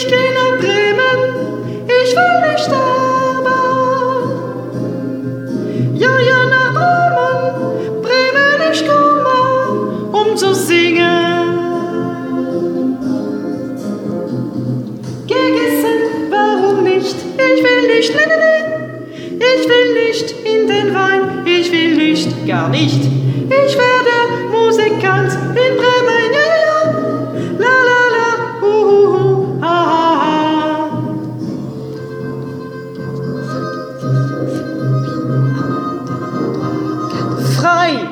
Ich geh nach Bremen, ich will nicht sterben. Ja, ja, nach Bremen, Bremen, ich komme, um zu singen. Gegessen, warum nicht? Ich will nicht, nein, nein, nein. Ich will nicht in den Wein, ich will nicht, gar nicht. Ich werde Musikant in Bremen, ja, ja, ja. La, la, la, ha, ha, ha. Frei!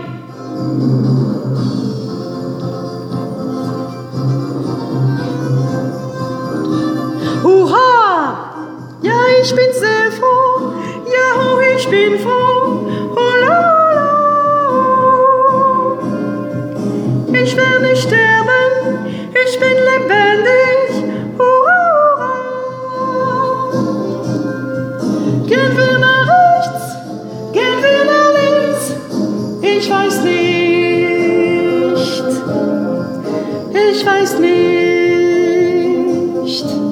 Hurra! Ja, ich bin sehr froh, ja, ich bin froh, oh la la. Ich werde sterben, ich bin lebendig, hurra. Gehen wir nach rechts, gehen wir nach links, ich weiß nicht, ich weiß nicht.